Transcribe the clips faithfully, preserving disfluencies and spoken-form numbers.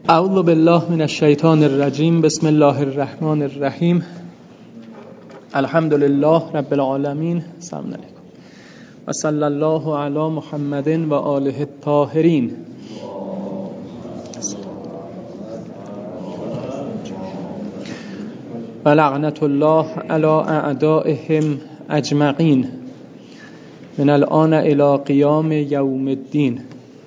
اعوذ بالله من الشیطان الرجیم. بسم الله الرحمن الرحیم. الحمد لله رب العالمین. سلام علیکم و صلی الله علی محمد و آله الطاهرین. و لعنت الله علی اعدائهم اجمعین من الان الی قیام یوم الدین.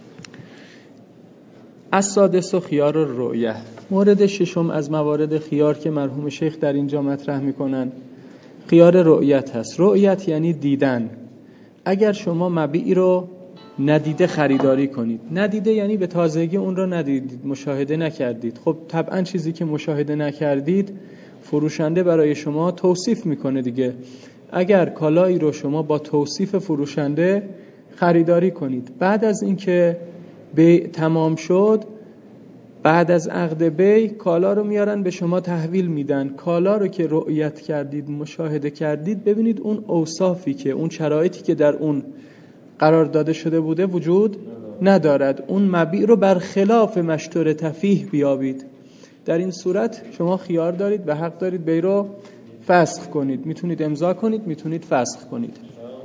السادس خیار الرؤیه. مورد ششم از موارد خیار که مرحوم شیخ در اینجا مطرح میکنن خیار رؤیت هست. رؤیت یعنی دیدن. اگر شما مبیعی رو ندیده خریداری کنید، ندیده یعنی به تازگی اون رو ندیدید، مشاهده نکردید، خب طبعا چیزی که مشاهده نکردید فروشنده برای شما توصیف میکنه دیگه. اگر کالایی رو شما با توصیف فروشنده خریداری کنید، بعد از اینکه بیع تمام شد، بعد از عقد بیع کالا رو میارن به شما تحویل میدن. کالا رو که رؤیت کردید، مشاهده کردید، ببینید اون اوصافی که اون شرایطی که در اون قرار داده شده بوده وجود ندارد. اون مبیع رو برخلاف مشتور تفیه بیابید. در این صورت شما خیار دارید و حق دارید بیع رو فسخ کنید. میتونید امضا کنید، میتونید فسخ کنید.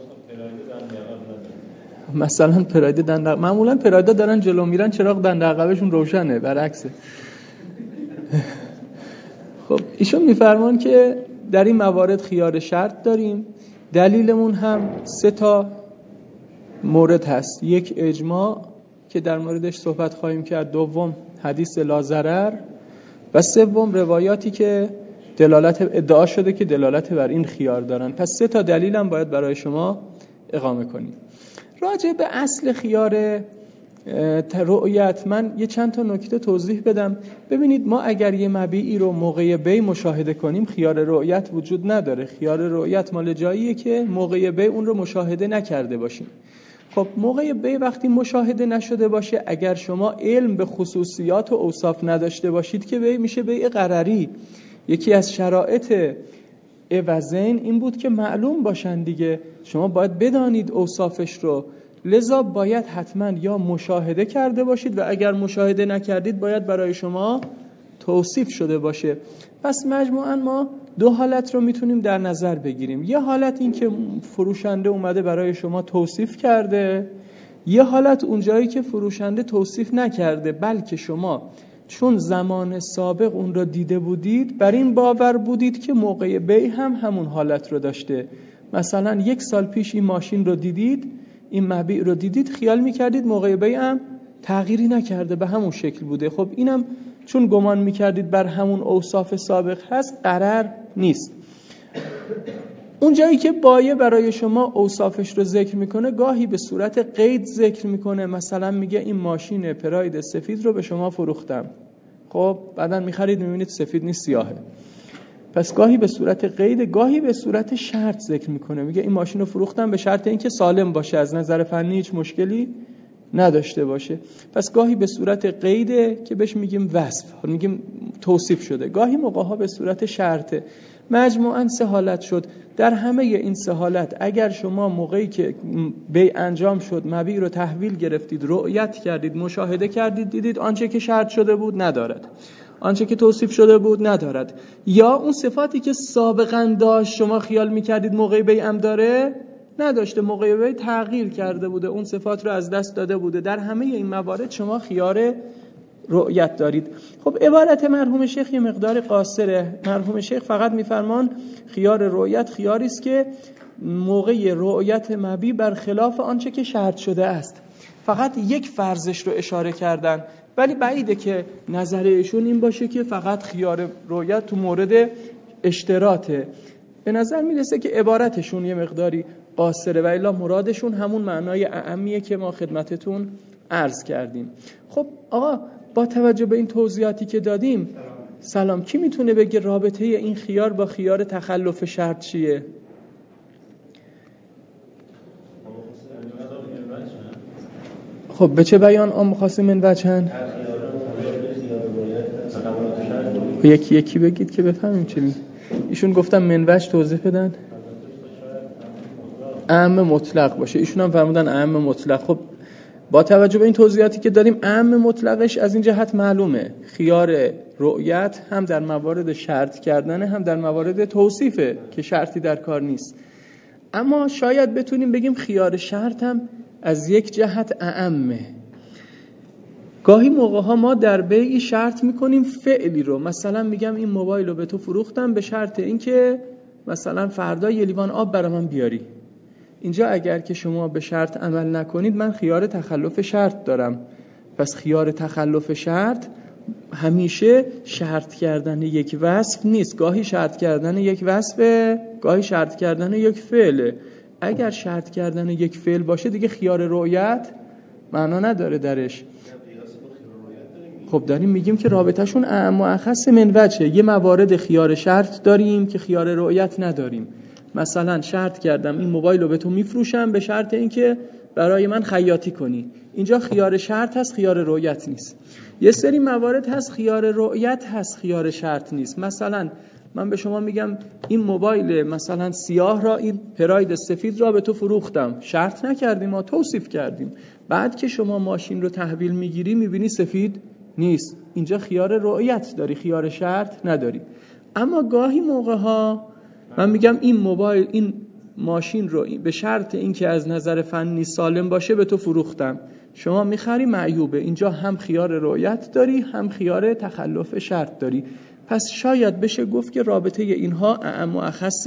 مثلا پراید دند عقب، معمولا پرایدا دارن جلو میرن، چراغ دند عقبشون روشنه، برعکسه. خب ایشون میفرمان که در این موارد خیار شرط داریم. دلیلمون هم سه تا مورد هست. یک اجماع که در موردش صحبت خواهیم کرد، دوم حدیث لا ضرر و سوم روایاتی که دلالت دعا شده که دلالت بر این خیار دارن. پس سه تا دلیل هم باید برای شما اقامه کنیم. راجع به اصل خیار رؤیت من یه چند تا نکته توضیح بدم. ببینید ما اگر یه مبیعی رو موقع بیع مشاهده کنیم خیار رؤیت وجود نداره. خیار رؤیت مال جاییه که موقع بیع اون رو مشاهده نکرده باشیم. خب موقع بیع وقتی مشاهده نشده باشه، اگر شما علم به خصوصیات و اوصاف نداشته باشید که بیع میشه بیع غرری. یکی از شرایط عوضین این بود که معلوم باشن دیگه، شما باید بدانید اوصافش رو، لذا باید حتما یا مشاهده کرده باشید و اگر مشاهده نکردید باید برای شما توصیف شده باشه. پس مجموعاً ما دو حالت رو میتونیم در نظر بگیریم. یه حالت این که فروشنده اومده برای شما توصیف کرده، یه حالت اونجایی که فروشنده توصیف نکرده بلکه شما چون زمان سابق اون رو دیده بودید بر این باور بودید که موقع بیع هم همون حالت رو داشته. مثلا یک سال پیش این ماشین رو دیدید، این مبیع رو دیدید، خیال میکردید موقع بیع هم تغییری نکرده، به همون شکل بوده. خب اینم چون گمان میکردید بر همون اوصاف سابق هست قرار نیست. اون جایی که بایع برای شما اوصافش رو ذکر میکنه گاهی به صورت قید ذکر میکنه. مثلا میگه این ماشین پراید سفید رو به شما فروختم، خب بعداً میخرید میبینید سفید نیست، سیاهه. پس گاهی به صورت قید، گاهی به صورت شرط ذکر میکنه. میگه این ماشین رو فروختم به شرط اینکه سالم باشه، از نظر فنی هیچ مشکلی نداشته باشه. پس گاهی به صورت قیده که بهش میگیم وصف، میگیم توصیف شده، گاهی موقعها به صورت شرطه. مجموعاً سه حالت شد. در همه این سه حالت اگر شما موقعی که بیع انجام شد مبیع رو تحویل گرفتید، رؤیت کردید، مشاهده کردید، دیدید آنچه که شرط شده بود ندارد، آنچه که توصیف شده بود ندارد، یا اون صفاتی که سابقاً داشت شما خیال میکردید موقع بیع هم داره نداشته، موقع بیع تغییر کرده بوده، اون صفات رو از دست داده بوده. در همه این موارد شما خیار رؤیت دارید. خب عبارت مرحوم شیخ یه مقدار قاصره. مرحوم شیخ فقط میفرمان خیار رؤیت خیاری است که موقع رؤیت مبیع برخلاف آنچه که شرط شده است. فقط یک فرضش رو اشاره کردن، ولی بعیده که نظر ایشون این باشه که فقط خیار رؤیت تو مورد اشتراطه. به نظر میرسه که عبارتشون یه مقداری قاصره و الا مرادشون همون معنای اعمیه که ما خدمتتون عرض کردیم. خب آقا با توجه به این توضیحاتی که دادیم، سلام، کی میتونه بگه رابطه این خیار با خیار تخلف شرط چیه؟ خب به چه بیان عام خاص من وجهن؟ یکی یکی بگید که بفهمیم چی می ایشون گفتم من وجه توضیح بدن. اعم مطلق باشه، ایشون هم فرمودن اعم مطلق. خب با توجه به این توضیحاتی که داریم اعم مطلقش از این جهت معلومه، خیار رؤیت هم در موارد شرط کردن هم در موارد توصیفه که شرطی در کار نیست. اما شاید بتونیم بگیم خیار شرط هم از یک جهت اعمه. گاهی موقع ها ما در بیعی شرط میکنیم فعلی رو، مثلا میگم این موبایل رو به تو فروختم به شرط اینکه مثلا فردا یه لیوان آب برای من بیاری. اینجا اگر که شما به شرط عمل نکنید من خیار تخلف شرط دارم. پس خیار تخلف شرط همیشه شرط کردن یک وصف نیست، گاهی شرط کردن یک وصفه، گاهی شرط کردن یک فعله. اگر شرط کردن یک فعل باشه دیگه خیار رؤیت معنا نداره درش. خب داریم میگیم که رابطهشون اعم و اخص من وجهه. یه موارد خیار شرط داریم که خیار رؤیت نداریم. مثلا شرط کردم این موبایل رو به تو میفروشم به شرط اینکه برای من خیاطی کنی. اینجا خیار شرط هست، خیار رؤیت نیست. یه سری موارد هست خیار رؤیت هست، خیار شرط نیست. مثلا من به شما میگم این موبایل مثلا سیاه را، این پراید سفید را به تو فروختم، شرط نکردیم ما توصیف کردیم. بعد که شما ماشین رو تحویل میگیری میبینی سفید نیست، اینجا خیار رؤیت داری، خیار شرط نداری. اما گاهی موقع ها من میگم این موبایل این ماشین رو به شرط اینکه از نظر فنی سالم باشه به تو فروختم، شما میخری معیوبه. اینجا هم خیار رؤیت داری هم خیار تخلف شرط داری. پس شاید بشه گفت که رابطه اینها اعم و اخص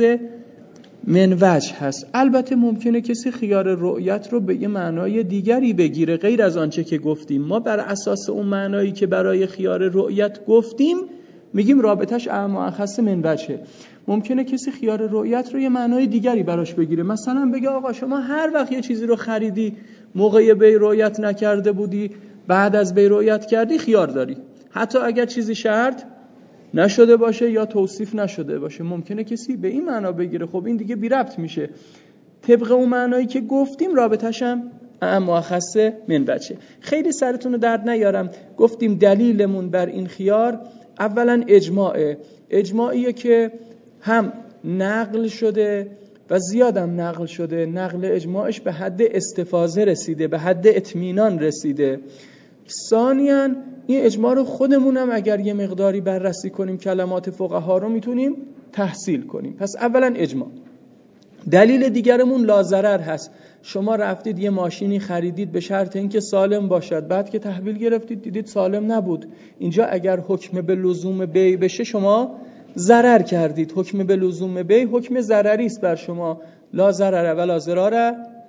من وجه هست. البته ممکنه کسی خیار رؤیت رو به یه معنای دیگری بگیره غیر از آنچه که گفتیم. ما بر اساس اون معنایی که برای خیار رؤیت گفتیم میگیم رابطش اعم و اخص من وجهه. ممکنه کسی خیار رؤیت رو یه معنای دیگری براش بگیره، مثلا بگه آقا شما هر وقت یه چیزی رو خریدی موقع بیع رؤیت نکرده بودی، بعد از بیع رؤیت کردی خیار داری، حتی اگر چیزی شرط نشده باشه یا توصیف نشده باشه. ممکنه کسی به این معنا بگیره. خب این دیگه بی ربط میشه. طبق اون معنایی که گفتیم رابطش هم اعم و اخص من وجهه. خیلی سرتون رو درد نیارم، گفتیم دلیلمون بر این خیار اولا اجماعه. اجماعیه که هم نقل شده و زیادم نقل شده، نقل اجماعش به حد استفاضه رسیده، به حد اطمینان رسیده. ثانیاً این اجماع رو خودمونم اگر یه مقداری بررسی کنیم کلمات فقها رو میتونیم تحصیل کنیم. پس اولا اجماع. دلیل دیگرمون لازرر هست. شما رفتید یه ماشینی خریدید به شرط اینکه سالم باشد، بعد که تحویل گرفتید دیدید سالم نبود. اینجا اگر حکم به لزوم بیع بشه شما ضرر کردید. حکم به لزوم بیع حکم ضرری است بر شما. لا ضرر ولا ضرار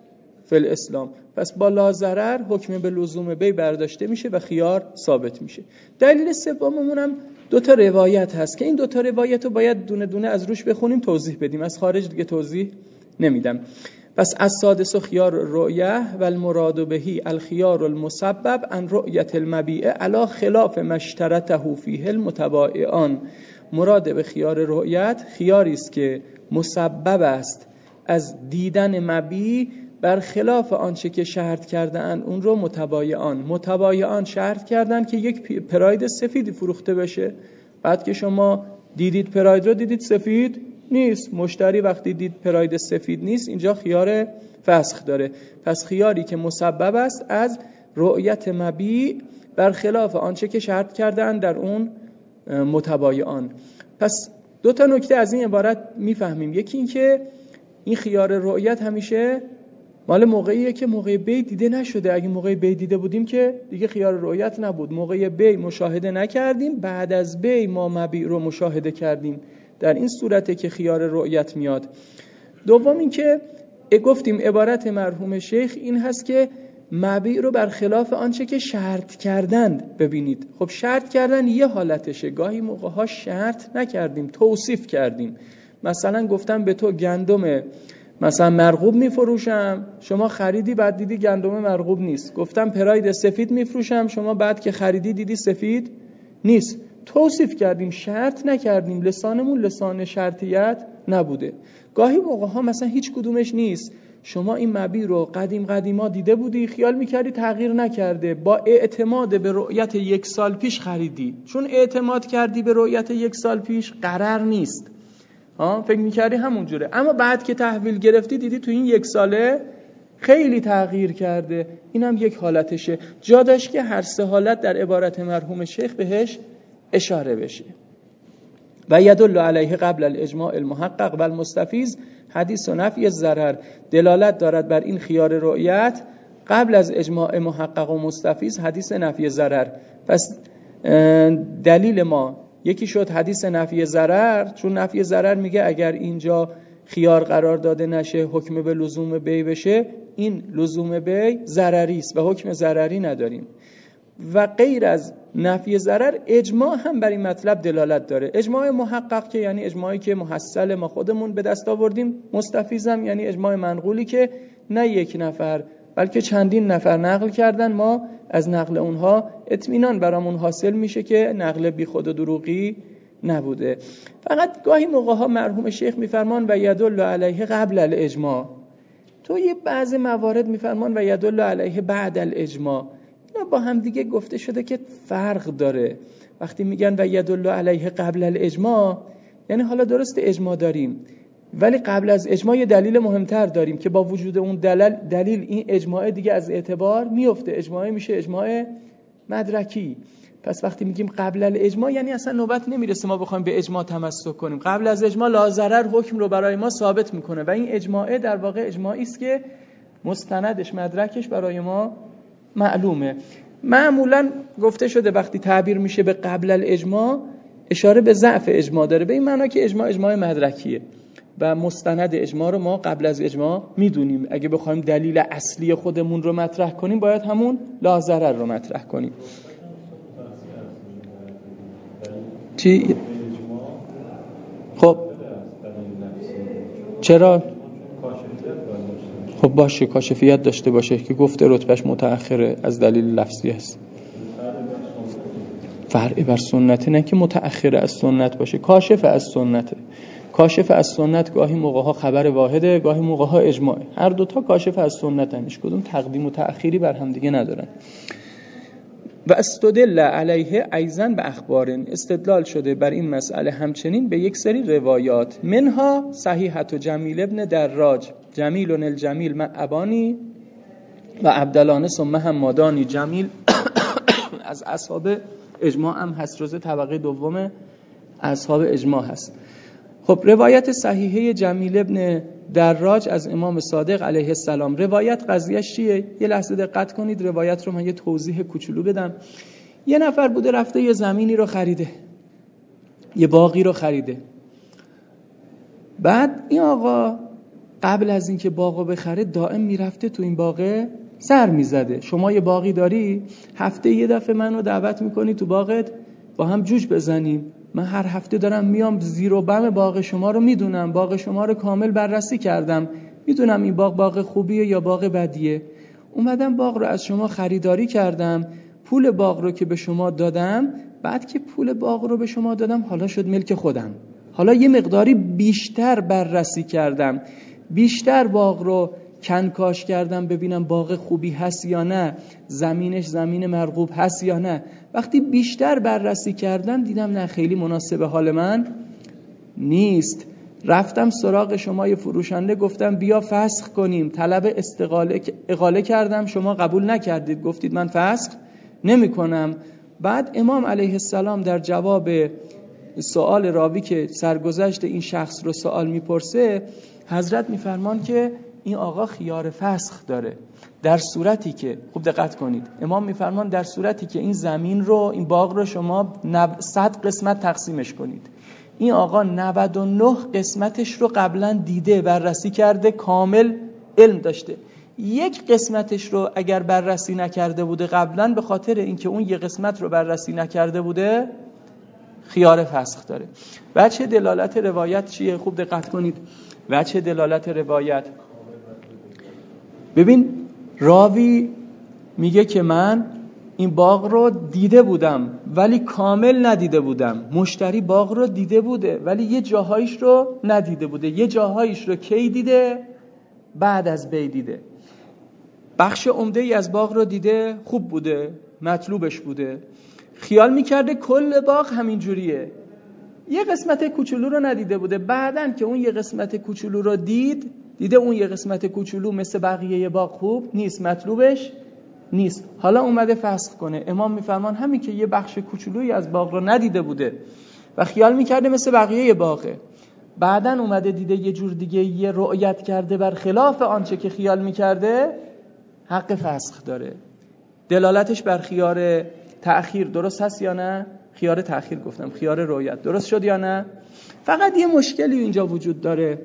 فی الاسلام. پس با لا ضرر حکم به لزوم بیع برداشته میشه و خیار ثابت میشه. دلیل سوممون هم دو تا روایت هست که این دو تا روایت رو باید دونه دونه از روش بخونیم توضیح بدیم، از خارج دیگه توضیح نمیدم. پس السادس خیار رؤیه و المراد بهی الخیار المسبب عن رؤیت المبیع علی خلاف مشترطه فیه المتبایعان. مراد به خیار رؤیت خیاری است که مسبب است از دیدن مبیع بر خلاف آنچه که شرط کردن اون رو متبایعان. متبایعان شرط کردن که یک پراید سفیدی فروخته بشه، بعد که شما دیدید پراید رو دیدید سفید نیست. مشتری وقتی دید پراید سفید نیست اینجا خیار فسخ داره. پس خیاری که مسبب است از رؤیت مبیع بر خلاف آنچه که شرط کردن در اون متبایعان. پس دو تا نکته از این عبارت میفهمیم. یکی این که این خیار رؤیت همیشه مال موقعیه که موقع بیع دیده نشده. اگه موقع بیع دیده بودیم که دیگه خیار رؤیت نبود. موقع بیع مشاهده نکردیم، بعد از بیع ما مبیع رو مشاهده کردیم، در این صورته که خیار رؤیت میاد. دوم این که گفتیم عبارت مرحوم شیخ این هست که مبیع رو بر خلاف آنچه که شرط کردند ببینید. خب شرط کردن یه حالتشه، گاهی موقع ها شرط نکردیم توصیف کردیم. مثلا گفتم به تو گندم مثلا مرغوب میفروشم، شما خریدی بعد دیدی گندم مرغوب نیست. گفتم پراید سفید میفروشم، شما بعد که خریدی دیدی سفید نیست. توصیف کردیم، شرط نکردیم. لسانمون لسان شرطیت نبوده. گاهی موقع ها مثلا هیچ کدومش نیست. شما این مبیع رو قدیم قدیما دیده بودی، خیال میکردی تغییر نکرده، با اعتماد به رؤیت یک سال پیش خریدی. چون اعتماد کردی به رؤیت یک سال پیش قرار نیست، ها فکر میکردی همون جوره. اما بعد که تحویل گرفتی دیدی تو این یک ساله خیلی تغییر کرده. این هم یک حالتشه. جا داشت که هر سه حالت در عبارت مرحوم شیخ بهش اشاره بشه. و یدل علیه قبل الاجماع المحقق و المستفیض حدیث و نفی ضرر، دلالت دارد بر این خیار رؤیت قبل از اجماع محقق و مستفیض حدیث نفی ضرر. پس دلیل ما یکی شد حدیث نفی ضرر، چون نفی ضرر میگه اگر اینجا خیار قرار داده نشه حکم به لزوم بی بشه، این لزوم بی ضرری است و حکم ضرری نداریم. و غیر از نفی ضرر اجماع هم بر این مطلب دلالت داره. اجماع محقق که یعنی اجماعی که محصل ما خودمون به دست آوردیم، مستفیض هم یعنی اجماع منقولی که نه یک نفر بلکه چندین نفر نقل کردن، ما از نقل اونها اطمینان برامون حاصل میشه که نقل بی خود و دروغی نبوده. فقط گاهی موقع ها مرحوم شیخ میفرمان و یدل علیه قبل الاجماع، تو یه بعض موارد میفرمان و یدل علیه بعد الاجماع. اینا با هم دیگه گفته شده که فرق داره. وقتی میگن و یدل علیه قبل الاجماع یعنی حالا درست اجماع داریم ولی قبل از اجماع یه دلیل مهمتر داریم که با وجود اون دلیل دلیل این اجماع دیگه از اعتبار میفته، اجماع میشه اجماع مدرکی. پس وقتی میگیم قبل الاجماع یعنی اصلا نوبت نمیرسه ما بخوایم به اجماع تمسک کنیم. قبل از اجماع لا ضرر حکم رو برای ما ثابت میکنه و این اجماع در واقع اجماعی است که مستندش مدرکش برای ما معلومه. معمولا گفته شده وقتی تعبیر میشه به قبل الاجماع اشاره به ضعف اجماع داره، به این معنا که اجماع اجماع مدرکیه و مستند اجماع رو ما قبل از اجماع میدونیم. اگه بخوایم دلیل اصلی خودمون رو مطرح کنیم باید همون لا ضرر رو مطرح کنیم. چی؟ خب چرا؟ خب باشه کاشفیت داشته باشه که گفته رتبهش متأخره از دلیل لفظی است. فرع بر سنت نه که متأخره از سنت باشه، کاشف از سنته. کاشف از سنت گاهی موقع ها خبر واحده، گاهی موقع ها اجماع. هر دوتا کاشف از سنت هنش کدوم تقدیم و تأخیری بر هم دیگه ندارن. و استدل علیه ایضا به اخبارن، استدلال شده بر این مسئله همچنین به یک سری روایات، منها صحیحت و جمیل ابن دراج جمیل الجمیل مع ابانی و عبدالانه ثم حمادانی. جمیل از اصحاب اجماع هم هست، جزء طبقه دوم اصحاب اجماع هست. خب روایت صحیحه جمیل ابن دراج از امام صادق علیه السلام، روایت قضیهش چیه؟ یه لحظه دقت کنید، روایت رو من یه توضیح کوچولو بدم. یه نفر بوده رفته یه زمینی رو خریده، یه باغی رو خریده. بعد این آقا قبل از اینکه باغو بخره دائم میرفته تو این باغه سر میزده. شما یه باغی داری، هفته یه دفعه منو دعوت میکنی تو باغت با هم جوج بزنیم. من هر هفته دارم میام، زیر و بم باغ شما رو میدونم، باغ شما رو کامل بررسی کردم، میدونم این باغ باغ خوبیه یا باغ بدیه. اومدم باغ رو از شما خریداری کردم، پول باغ رو که به شما دادم، بعد که پول باغ رو به شما دادم حالا شد ملک خودم. حالا یه مقداری بیشتر بررسی کردم، بیشتر باغ رو کنکاش کردم ببینم باغ خوبی هست یا نه، زمینش زمین مرغوب هست یا نه. وقتی بیشتر بررسی کردم دیدم نه خیلی مناسب حال من نیست. رفتم سراغ شما یه فروشنده، گفتم بیا فسخ کنیم، طلب استقاله اقاله کردم، شما قبول نکردید، گفتید من فسخ نمی کنم. بعد امام علیه السلام در جواب سوال راوی که سرگذشت این شخص رو سوال میپرسه، حضرت میفرمان که این آقا خیار فسخ داره، در صورتی که، خوب دقت کنید، امام میفرمان در صورتی که این زمین رو، این باغ رو شما صد قسمت تقسیمش کنید، این آقا نود و نه قسمتش رو قبلا دیده، بررسی کرده، کامل علم داشته. یک قسمتش رو اگر بررسی نکرده بوده قبلا، به خاطر اینکه اون یک قسمت رو بررسی نکرده بوده خیار فسخ داره. وجه دلالت روایت چیه؟ خوب دقت کنید. وجه دلالت روایت، ببین راوی میگه که من این باغ رو دیده بودم ولی کامل ندیده بودم. مشتری باغ رو دیده بوده ولی یه جاهایش رو ندیده بوده. یه جاهایش رو کی دیده؟ بعد از بی دیده. بخش عمده ای از باغ رو دیده، خوب بوده، مطلوبش بوده، خیال میکرده کل باغ همین جوریه. یه قسمت کوچولو رو ندیده بوده. بعدن که اون یه قسمت کوچولو رو دید دیده اون یه قسمت کوچولو مثل بقیه باغ خوب نیست، مطلوبش نیست، حالا اومده فسخ کنه. امام میفرمان همین که یه بخش کوچولویی از باغ رو ندیده بوده و خیال میکرده مثل بقیه باغه، بعدن اومده دیده یه جور دیگه، یه رؤیت کرده بر خلاف آنچه که خیال میکرده، حق فسخ داره. دلالتش بر خیار تأخیر درست هست یا نه؟ خیار تأخیر گفتم، خیار رؤیت درست شد یا نه؟ فقط یه مشکلی اینجا وجود داره.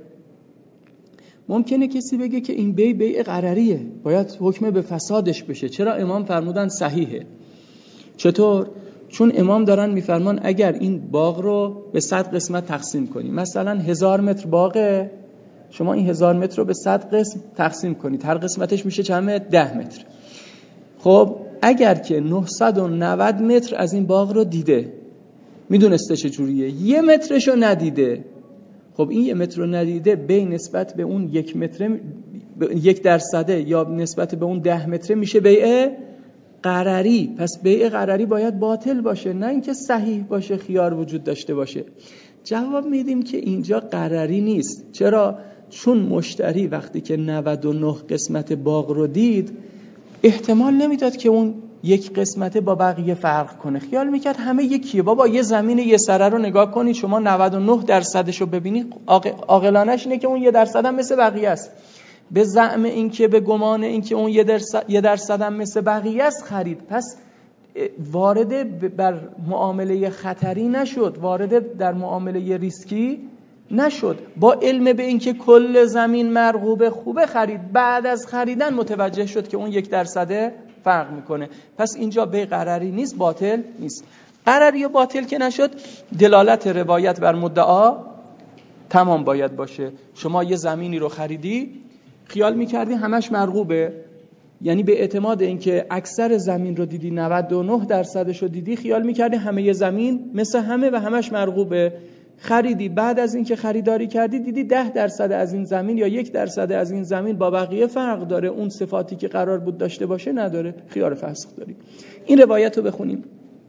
ممکنه کسی بگه که این بیع بیع غرریه، باید حکم به فسادش بشه. چرا امام فرمودن صحیحه؟ چطور؟ چون امام دارن میفرمان اگر این باغ رو به صد قسمت تقسیم کنی، مثلا هزار متر باغه، شما این هزار متر رو به صد قسم تقسیم کنید، هر قسمتش میشه چند متر؟ ده متر. خب اگر که نهصد و نود متر از این باغ رو دیده، میدونسته چجوریه، یه مترش رو ندیده، خب این یه متر رو ندیده، به نسبت به اون یک متر یک درصده یا نسبت به اون ده متر میشه بیع غرری. پس بیع غرری باید باطل باشه، نه اینکه صحیح باشه، خیار وجود داشته باشه. جواب میدیم که اینجا غرری نیست. چرا؟ چون مشتری وقتی که نود و نه قسمت باغ رو دید، احتمال نمیداد که اون یک قسمت با بقیه فرق کنه، خیال میکرد همه یکیه. بابا یه زمین یه سره رو نگاه کنید شما، نود و نه درصدش رو ببینید، عاقلانش اینه که اون یه درصد هم مثل بقیه است. به زعم این که، به گمان این که اون یه درصد یه درصد هم مثل بقیه است خرید، پس وارد بر معامله خطری نشد، وارد در معامله ریسکی نشد. با علم به این که کل زمین مرغوب خوبه خرید، بعد از خریدن متوجه شد که اون یک درصده فرق میکنه. پس اینجا به غرری نیست، باطل نیست. غرری و باطل که نشد، دلالت روایت بر مدعا تمام باید باشه. شما یه زمینی رو خریدی، خیال میکردی همش مرغوبه، یعنی به اعتماد اینکه اکثر زمین رو دیدی، نود و نه درصدش رو دیدی، خیال میکردی همه یه زمین مثل همه و همش مرغوبه. خریدی، بعد از اینکه خریداری کردی دیدی ده درصد از این زمین یا یک درصد از این زمین با بقیه فرق داره، اون صفاتی که قرار بود داشته باشه نداره، خیار فسخ داری. این روایت رو بخونیم.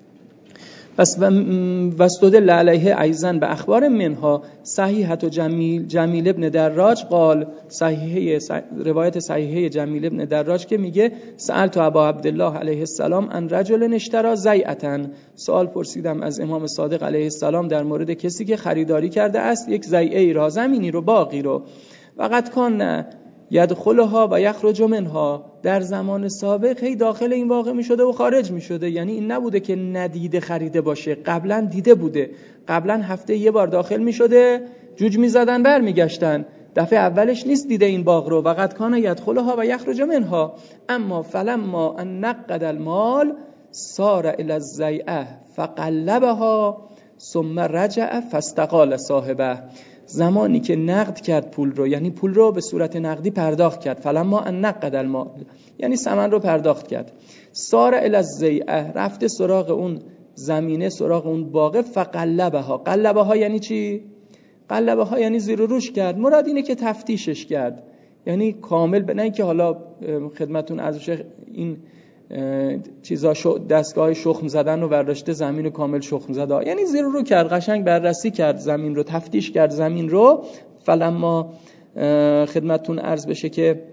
پس واستدل علیه ایضا به اخبار منها صحیحه جمیل جمیل ابن دراج قال، صحیحه روایت صحیحه جمیل ابن دراج که میگه سألت ابا عبدالله علیه السلام ان رجل اشترى زیعة، سوال پرسیدم از امام صادق علیه السلام در مورد کسی که خریداری کرده است یک زیعه را، زمینی رو، باغی رو، وقد کان یدخلها و یخرج منها، در زمان سابق هی داخل این واقع می شده و خارج می شده. یعنی این نبوده که ندیده خریده باشه، قبلا دیده بوده، قبلا هفته یه بار داخل می شده، جوج می زدن بر می گشتن، دفعه اولش نیست دیده این باغ رو. وقد کان یدخلها و یخرج منها، اما فلما ان نقد المال صار الى الزیعه فقلبها ثم رجع فاستقال صاحبه، زمانی که نقد کرد پول رو، یعنی پول رو به صورت نقدی پرداخت کرد، فلما ان نقد المال یعنی ثمن رو پرداخت کرد، صار الی الزیعه، رفته سراغ اون زمینه، سراغ اون باغ، فقلبها، قلبها یعنی چی؟ قلبها یعنی زیر و روش کرد. مراد اینه که تفتیشش کرد، یعنی کامل، نه اینکه حالا خدمتون از این چیزا دستگاه شخم زدن و برداشته زمین رو کامل شخم زده، یعنی زیر رو کرد، قشنگ بررسی کرد زمین رو، تفتیش کرد زمین رو. فلما خدمتون عرض بشه که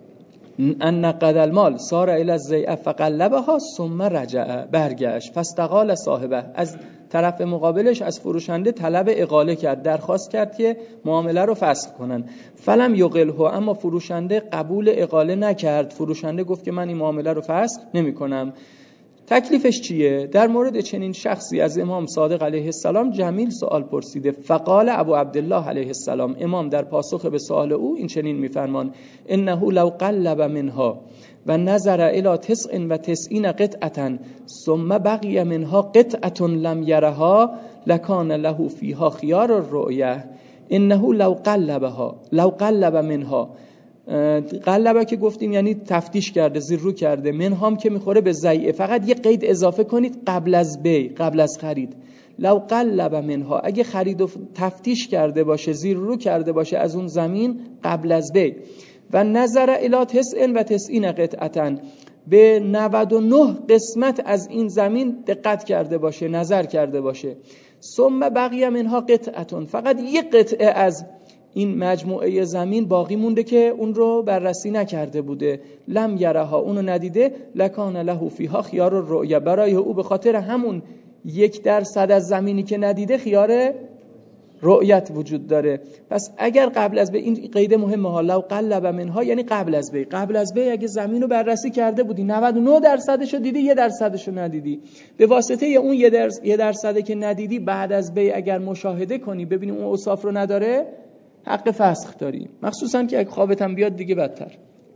ان نقد المال صار الی الزیعه فقلبها ثم رجع، برگشت، فاستقال صاحبه، از طرف مقابلش از فروشنده طلب اقاله کرد، درخواست کرد که معامله رو فسخ کنن. فلم یقله، اما فروشنده قبول اقاله نکرد، فروشنده گفت که من این معامله رو فسخ نمی کنم. تکلیفش چیه؟ در مورد چنین شخصی از امام صادق علیه السلام جمیل سوال پرسیده. فقال ابو عبدالله علیه السلام، امام در پاسخ به سوال او این چنین میفرمان: انه لو قلب منها و نظر الى تسع و تسعین قطعه ثم بقی منها قطعه لم یرها لکان له فیها خیار الرؤیه. انه لو قلبها، لو قلب منها، قلبه که گفتیم یعنی تفتیش کرده، زیر رو کرده، منهام که میخوره به زیعه، فقط یه قید اضافه کنید قبل از بیع، قبل از خرید. لو قلب منها، اگه خرید و تفتیش کرده باشه، زیر رو کرده باشه از اون زمین قبل از بیع، و نظر الی تسع و تسعین قطعه، به نود و نه قسمت از این زمین دقت کرده باشه، نظر کرده باشه، ثم بقی منها قطعه، فقط یه قطعه از این مجموعه زمین باقی مونده که اون رو بررسی نکرده بوده، لم یرها، اونو ندیده، لکان له فیها خیار الرؤیا، برای او به خاطر همون یک درصد از زمینی که ندیده خیار رؤیت وجود داره. پس اگر قبل از به این قید مهمه ها، لو قلب منها یعنی قبل از به قبل از به اگه زمین رو بررسی کرده بودی نود و نه درصدش رو دیدی، یه درصدش رو ندیدی، به واسطه اون یه درصد یه درصدی که ندیدی بعد از به اگر مشاهده کنی ببینی اون اوصاف رو نداره، حق فسخ داری، مخصوصا که اگه خوابت هم بیاد دیگه بدتر.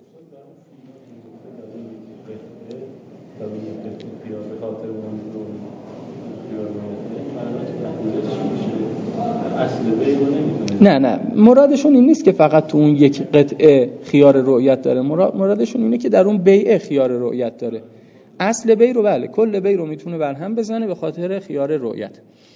نه نه مرادشون این نیست که فقط تو اون یک قطعه خیار رؤیت داره، مرادشون اینه که در اون بیعه خیار رؤیت داره. اصل بی رو بله کل بی رو میتونه برهم بزنه به خاطر خیار رؤیت.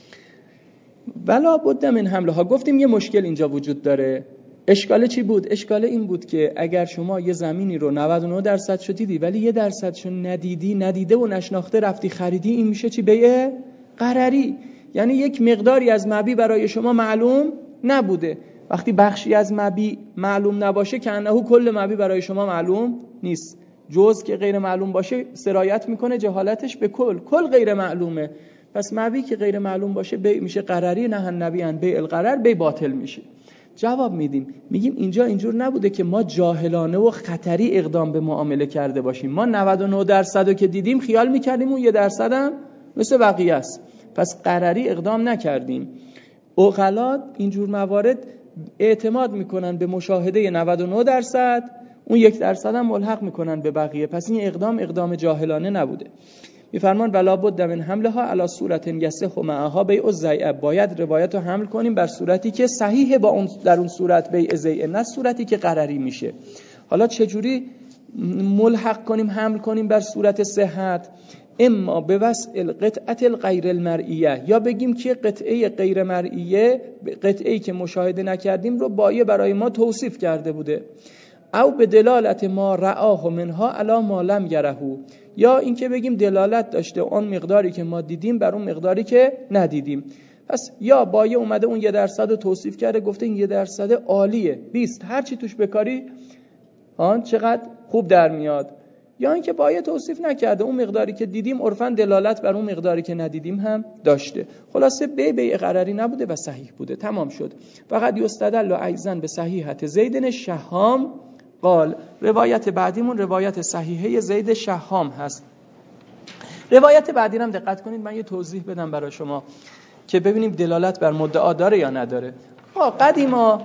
ولا بد من حمله ها. گفتیم یه مشکل اینجا وجود داره. اشکال چی بود؟ اشکال این بود که اگر شما یه زمینی رو نود و نه درصد شو دیدی ولی یه درصدشو ندیدی، ندیده و نشناخته رفتی خریدی، این میشه چی؟ بیع غرری. یعنی یک مقداری از مبی برای شما معلوم نبوده. وقتی بخشی از مبی معلوم نباشه که انه کل مبی برای شما معلوم نیست. جزء که غیر معلوم باشه سرایت میکنه جهالتش به کل. کل غیر معلومه. پس مبی که غیر معلوم باشه بیع میشه غرری، نه نبی ان بیع الغرر، بیع باطل میشه. جواب میدیم میگیم اینجا اینجور نبوده که ما جاهلانه و خطری اقدام به معامله کرده باشیم. ما نود و نه درصد رو که دیدیم خیال میکردیم اون یه درصد هم مثل بقیه است، پس قراری اقدام نکردیم. عقلا اینجور موارد اعتماد میکنن به مشاهده نود و نه درصد، اون یک درصد هم ملحق میکنن به بقیه، پس این اقدام اقدام جاهلانه نبوده. میفرمان ولا بد من حملها علی صورت یصح معها بیع الزیع، باید روایت رو حمل کنیم بر صورتی که صحیح با اون در اون صورت بیع زیع، نه صورتی که قراری میشه. حالا چجوری ملحق کنیم حمل کنیم بر صورت صحت؟ اما به وضع القطعه الغیر المرئیه، یا بگیم که قطعه غیر مرئیه، قطعه‌ای که مشاهده نکردیم رو بایه برای ما توصیف کرده بوده، او به دلالت ما رآه منها علی ما لم یره، یا اینکه بگیم دلالت داشته اون مقداری که ما دیدیم بر اون مقداری که ندیدیم. پس یا بایه اومده اون یه درصد رو توصیف کرده گفته این یه درصد عالیه، بیست، هر چی توش بکاری آن چقدر خوب در میاد، یا اینکه بایه توصیف نکرده اون مقداری که دیدیم عرفاً دلالت بر اون مقداری که ندیدیم هم داشته. خلاصه بیع بیع غرری نبوده و صحیح بوده، تمام شد. فقط یستدل ایضا به صحیحت زید شهام قال. روایت بعدیمون روایت صحیحه زید شهام هست. روایت بعدی رو هم دقت کنید، من یه توضیح بدم برای شما که ببینیم دلالت بر مدعا داره یا نداره. ها قدیما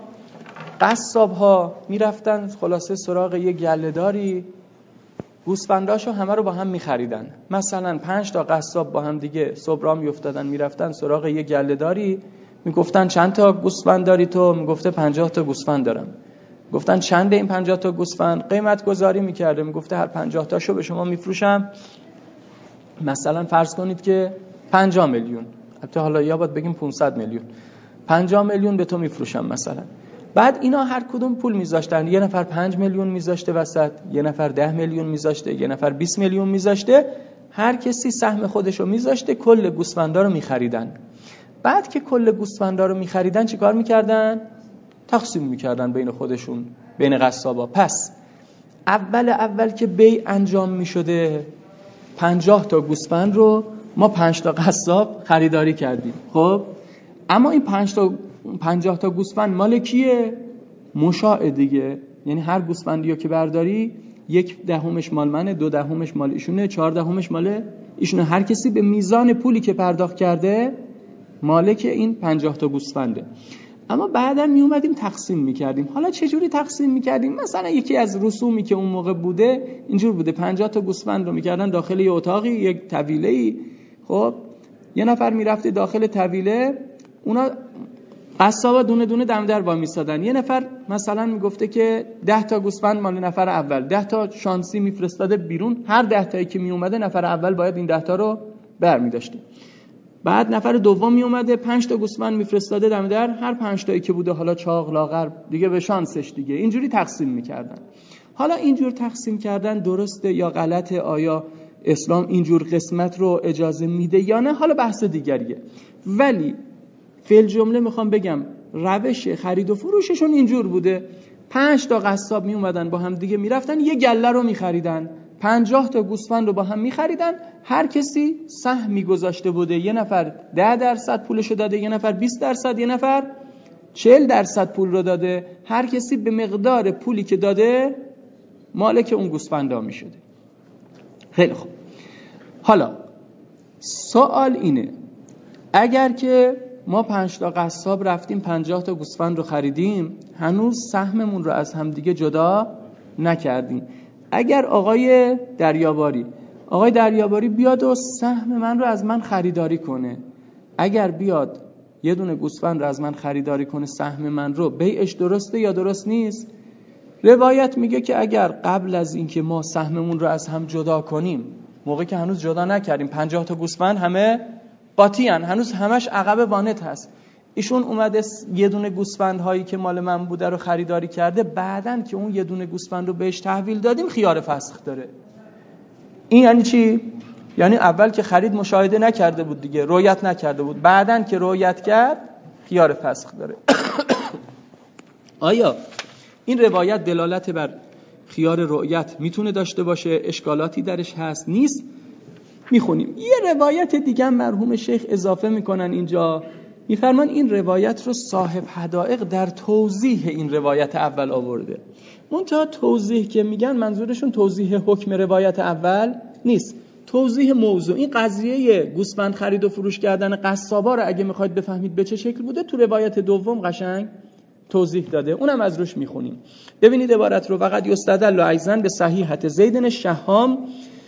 قصاب ها میرفتن خلاصه سراغ یه گله‌داری، گوسفنداشو همه رو با هم می‌خریدن. مثلا پنج تا قصاب با هم دیگه صبح را میافتادن میرفتن سراغ یه گله‌داری، میگفتن چند تا گوسفند داری تو؟ میگفته پنجاه تا گوسفند دارم. گفتن چنده این پنجاه تا گوسفند؟ قیمت گذاری میکرده، میگفته هر پنجاه تاشو به شما میفروشم، مثلا فرض کنید که پنجاه میلیون، حتی حالا یا باید بگیم پانصد میلیون، پنجاه میلیون به تو میفروشم مثلا. بعد اینا هر کدوم پول میذاشتن، یه نفر پنج میلیون میذاشته وسط، یه نفر ده میلیون میذاشته، یه نفر بیست میلیون میذاشته، هر کسی سهم خودشو میذاشته، کل گوسفندا رو میخریدن. بعد که کل گوسفندا رو میخریدن چیکار میکردن؟ تقسیم میکردن بین خودشون، بین قصابا. پس اول اول که بیع انجام میشده پنجاه تا گوسفند رو ما پنج تا قصاب خریداری کردیم. خب اما این پنج تا پنجاه تا گوسفند مال کیه؟ مشاع دیگه، یعنی هر گوسفندی رو که برداری یک دهمش مال منه، دو دهمش مال ایشونه، چهار دهمش مال ایشونه، هر کسی به میزان پولی که پرداخت کرده مالک این پنجاه تا گوسفنده. اما بعدا می اومدیم تقسیم میکردیم. حالا چه جوری تقسیم میکردیم؟ مثلا یکی از رسومی که اون موقع بوده اینجور بوده، پنجاه تا گوسفند رو میکردن داخل یه اتاقی، یک طویله‌ای. خب یه نفر میرفته داخل طویله، اونا قصابا دونه دونه دم در با میسادن. یه نفر مثلا میگفته که ده تا گوسفند مال نفر اول، ده تا شانسی میفرستاده بیرون، هر ده تایی که می اومده نفر اول باید این ده تا رو برمی‌داشته. بعد نفر دوم می اومده پنج تا گوسفند میفرستاده دم در، هر پنج تایی که بوده حالا چاق لاغر دیگه به شانسش دیگه، اینجوری تقسیم میکردن. حالا اینجور تقسیم کردن درسته یا غلطه؟ آیا اسلام اینجور قسمت رو اجازه میده یا نه؟ حالا بحث دیگریه. ولی فی الجمله میخوام بگم روش خرید و فروششون اینجور بوده، پنج تا قصاب می اومدن با هم دیگه میرفتن یه گله رو میخریدن، پنجاه تا گوسفند رو با هم میخریدن، هر کسی سهمی گذاشته بوده، یه نفر ده درصد پولشو داده، یه نفر بیست درصد، یه نفر چهل درصد پول رو داده، هر کسی به مقدار پولی که داده مالک اون گوسفندا میشده. خیلی خوب، حالا سوال اینه، اگر که ما پنج تا قصاب رفتیم پنجاه تا گوسفند رو خریدیم، هنوز سهممون رو از همدیگه جدا نکردیم، اگر آقای دریاباری آقای دریاباری بیاد و سهم من رو از من خریداری کنه، اگر بیاد یه دونه گوسفند رو از من خریداری کنه سهم من رو، بیعش درسته یا درست نیست؟ روایت میگه که اگر قبل از اینکه ما سهممون رو از هم جدا کنیم، موقعی که هنوز جدا نکردیم، پنجاه تا گوسفند همه قاطیان، هنوز همش عقب وانت هست، ایشون اومده یه دونه گوسفند هایی که مال من بوده رو خریداری کرده، بعدن که اون یه دونه گوسفند رو بهش تحویل دادیم خیار فسخ داره. این یعنی چی؟ یعنی اول که خرید مشاهده نکرده بود دیگه، رؤیت نکرده بود، بعدن که رؤیت کرد خیار فسخ داره. آیا این روایت دلالت بر خیار رؤیت میتونه داشته باشه؟ اشکالاتی درش هست؟ نیست؟ میخونیم یه روایت دیگه مرحوم شیخ اضافه میکنن اینجا، میفرمان این روایت رو صاحب حدائق در توضیح این روایت اول آورده. منتها توضیح که میگن منظورشون توضیح حکم روایت اول نیست، توضیح موضوع. این قضیه گوسفند خرید و فروش کردن قصابا رو اگه میخواید بفهمید به چه شکل بوده، تو روایت دوم قشنگ توضیح داده، اونم از روش میخونیم. ببینید عبارت رو، وقد یستدل ایضا به صحیحت زید شهام،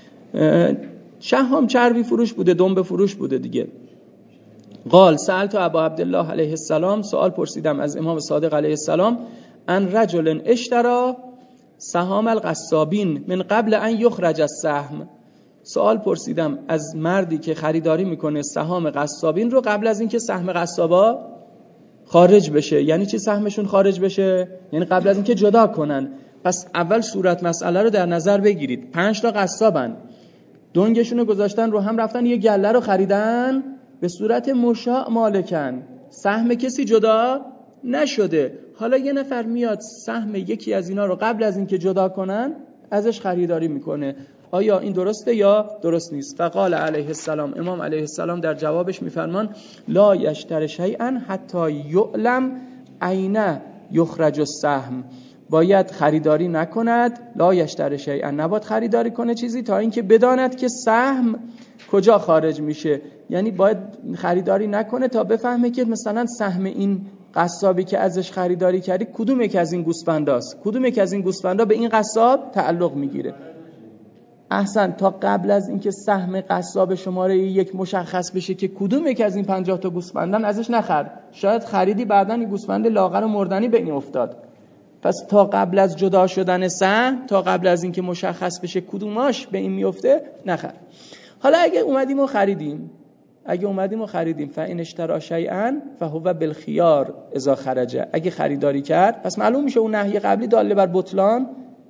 شهام چربی فروش بوده، دنبه فروش بوده دیگه. قال سألت ابا عبدالله علیه السلام، سوال پرسیدم از امام صادق علیه السلام، ان رجل اشترى سهام القصابین من قبل ان یخرج السهم، سوال پرسیدم از مردی که خریداری میکنه سهام قصابین رو قبل از اینکه سهم قصابا خارج بشه. یعنی چی سهمشون خارج بشه؟ یعنی قبل از اینکه جدا کنن. پس اول صورت مسئله رو در نظر بگیرید، پنج تا قصابن، دنگشون رو گذاشتن رو هم، رفتن یه گله رو خریدن، به صورت مشاع مالکن، سهم کسی جدا نشده. حالا یه نفر میاد سهم یکی از اینا رو قبل از اینکه جدا کنن ازش خریداری میکنه، آیا این درسته یا درست نیست؟ فقال علیه السلام، امام علیه السلام در جوابش میفرمان لا یشتر شیئا حتی یعلم این یخرج السهم، باید خریداری نکند، لا یشتر شیئا، نباید خریداری کنه چیزی تا اینکه بداند که سهم کجا خارج میشه. یعنی باید خریداری نکنه تا بفهمه که مثلا سهم این قصابی که ازش خریداری کردی کدوم یک از این گوسفنداست، کدوم یک از این گوسفندا به این قصاب تعلق میگیره. احسن، تا قبل از اینکه سهم قصاب شماره یک مشخص بشه که کدوم یک از این پنجاه تا گوسفندن ازش نخر، شاید خریدی بعدن این گوسفند لاغر و مردنی به این افتاد. پس تا قبل از جدا شدن سهم، تا قبل از اینکه مشخص بشه کدوماش به این میفته نخر. حالا اگه اومدیم و خریدیم اگه اومدیم و خریدیم فإن اشتری شیئا فهو بالخیار اذا خرج، اگه خریداری کرد پس معلوم میشه اون نهی قبلی داله بر بطلان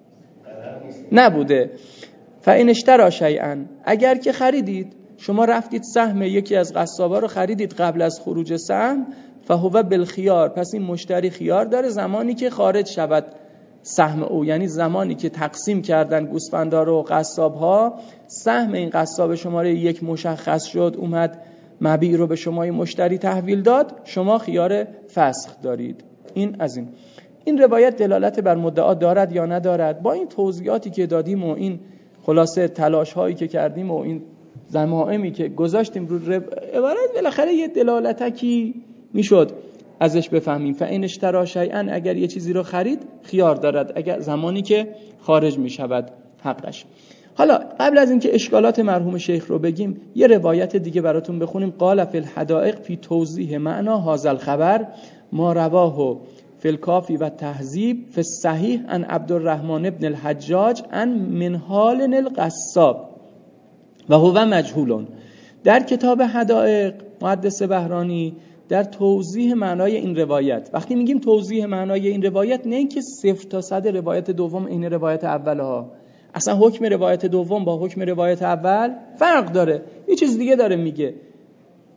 نبوده. فإن اشتری شیئا، اگر که خریدید، شما رفتید سهم یکی از قصابا رو خریدید قبل از خروج سهم، فهو بالخیار، پس این مشتری خیار داره زمانی که خارج شود سهم او، یعنی زمانی که تقسیم کردن گوسفندا رو قصاب‌ها، سهم این قصاب شماره یک مشخص شد، اومد مبیع رو به شما مشتری تحویل داد، شما خیار فسخ دارید. این از این این روایت دلالت بر مدعا دارد یا ندارد؟ با این توضیحاتی که دادیم و این خلاصه تلاش هایی که کردیم و این ضمائمی که گذاشتیم رو عبارت، بالاخره یه دلالتکی میشد ازش بفهمیم. فإن اشتری شیئا، اگر یه چیزی رو خرید خیار دارد، اگر زمانی که خارج میشود حقش. حالا قبل از اینکه اشکالات مرحوم شیخ رو بگیم، یه روایت دیگه براتون بخونیم. قال فی الحدائق فی توضیح معنا هذا الخبر ما رواه فی الکافی و تهذیب فی الصحیح عن عبدالرحمن بن الحجاج عن منهال القصاب و هو مجهول. در کتاب حدائق محدث بهرانی در توضیح معنای این روایت، وقتی میگیم توضیح معنای این روایت، نه اینکه صفر تا صد روایت دوم این روایت اول ها، اصلا حکم روایت دوم با حکم روایت اول فرق داره، یه چیز دیگه داره میگه.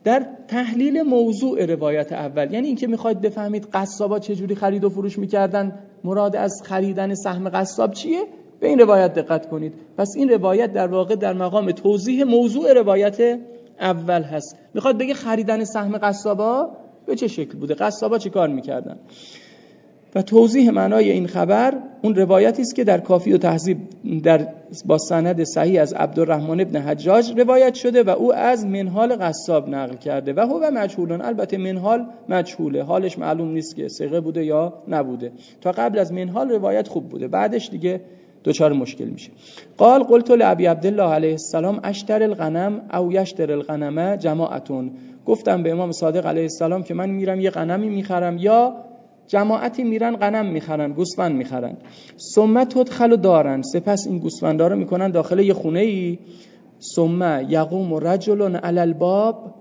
در تحلیل موضوع روایت اول، یعنی اینکه میخواید بفهمید قصابا چجوری خرید و فروش میکردن، مراد از خریدن سهم قصاب چیه، به این روایت دقت کنید. پس این روایت در واقع در مقام توضیح موضوع روایت اول هست. میخواد بگه خریدن سهم قصابا به چه شکل بوده، قصابا چه کار میکردن. و توضیح معنای این خبر اون روایتی است که در کافی و تهذیب در با سند صحیح از عبدالرحمن ابن حجاج روایت شده و او از منهال قصاب نقل کرده و هو مجهولون. البته منهال مجهوله، حالش معلوم نیست که ثقه بوده یا نبوده. تا قبل از منهال روایت خوب بوده، بعدش دیگه دوچار مشکل میشه. قال قلت لابی عبدالله علیه السلام اشتر الغنم او یشتر الغنم جماعتون. گفتم به امام صادق علیه السلام که من میرم یه غنمی میخرم یا جماعتی میرن غنم میخرن، گوسفند میخرن. ثم تدخل دارن، سپس این گوسفندا رو میکنن داخل یه خونه ای. ثم یقوم رجل علی الباب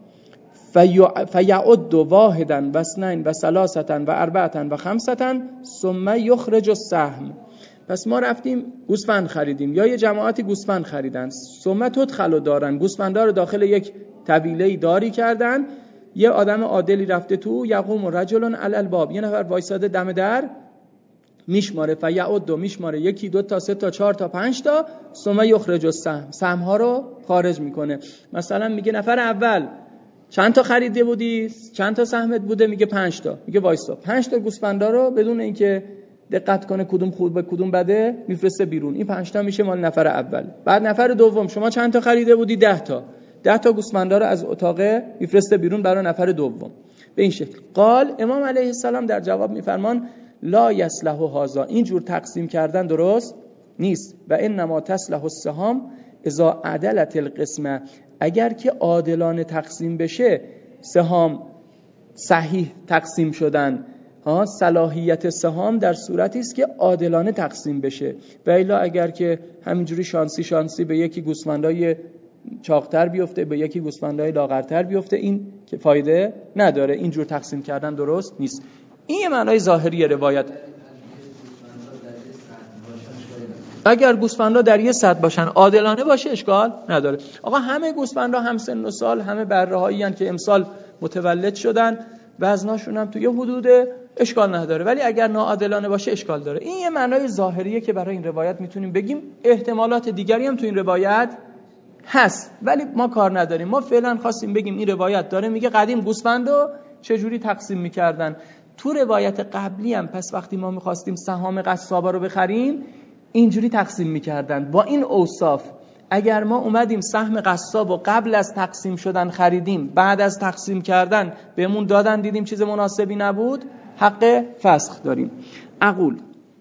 فیعد واحدا و اثنین و ثلاثه و اربعه و خمسه ثم یخرج السهم. پس ما رفتیم گوسفند خریدیم یا یه جماعتی گوسفند خریدن. ثم تدخل دارن، گوسفندا رو داخل یک طویله داری کردن. یه آدم عادلی رفته تو، یقوم رجل علی الباب، یه نفر وایساده دم در میشماره، فیعد دو میشماره، یکی دو تا سه تا چهار تا پنج تا، ثم یخرج السهم، سهم ها رو خارج میکنه. مثلا میگه نفر اول چند تا خریده بودی، چند تا سهمت بوده، میگه پنج تا، میگه وایسا پنج تا گوسفندا رو بدون اینکه دقت کنه کدوم خوب به کدوم بده میفرسته بیرون. این پنج تا میشه مال نفر اول. بعد نفر دوم شما چند تا خریده بودی، ده تا، ده تا گوسفندا رو از اتاق میفرسته بیرون برای نفر دوم. به این شکل. قال امام علیه السلام در جواب میفرمان لا یصلح هذا، این جور تقسیم کردن درست نیست. و انما تصلح السهام اذا عدلت القسمه، اگر که عادلانه تقسیم بشه سهام صحیح تقسیم شدن. ها صلاحیت سهام در صورتی است که عادلانه تقسیم بشه، و الا اگر که همینجوری شانسی شانسی به یکی گوسفندای چاقتر بیفته به یکی گوسفندای لاغرتر بیفته، این که فایده نداره. اینجور تقسیم کردن درست نیست. این یه معنای ظاهری روایت. اگر گوسفندا در یه سطح باشن عادلانه باشه اشکال نداره. آقا همه گوسفندا هم سن و سال، همه بره‌هایی ان که امسال متولد شدن، وزناشون هم توی حدود اشکال نداره، ولی اگر ناعادلانه باشه اشکال داره. این یه معنای ظاهریه که برای این روایت میتونیم بگیم. احتمالات دیگری هم تو این روایت هست ولی ما کار نداریم. ما فعلا خواستیم بگیم این روایت داره میگه قدیم گوسفندو چجوری تقسیم میکردن. تو روایت قبلی هم پس وقتی ما میخواستیم سهام قصابا رو بخریم اینجوری تقسیم میکردن با این اوصاف. اگر ما اومدیم سهم قصاب و قبل از تقسیم شدن خریدیم، بعد از تقسیم کردن بهمون دادن دیدیم چیز مناسبی نبود، حق فسخ داریم. اقول